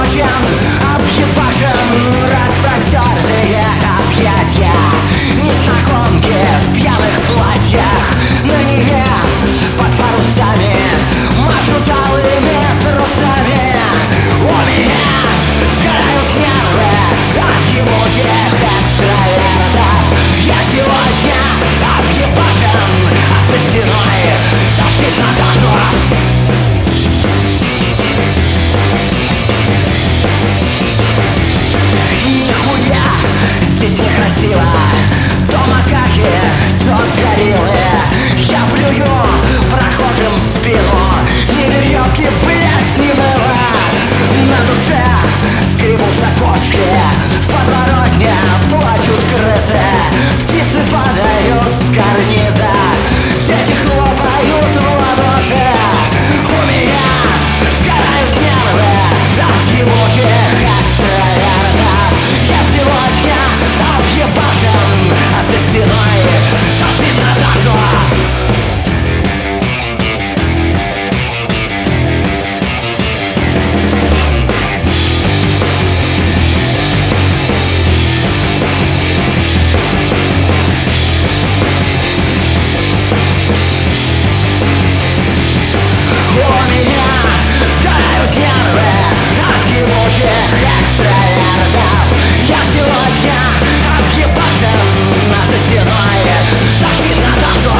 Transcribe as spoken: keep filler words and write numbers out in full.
измучен, объебашен, распростертые объятия. Незнакомки в пьяных платьях на Неве под парусами машут алыми трусами. У меня сгорают нервы от ебучих экстравертов. Я сегодня объебашен, а за стеной тащит Наташу. Нихуя здесь некрасиво, то макаки, то гориллы. Я плюю прохожим в спину, ни веревки, блять, ни мыла. На душе скребутся кошки, в подворотне плачут крысы. Птицы падают с карниза, дети хлопают в ладоши. У меня сгорают нервы от ебучих экстравертов. Я сегодня объебашен, а за стеной тошнит Наташу. У меня сгорают нервы от ебучих экстравертов. Я сегодня объебашен, а за стеной тошнит Наташу.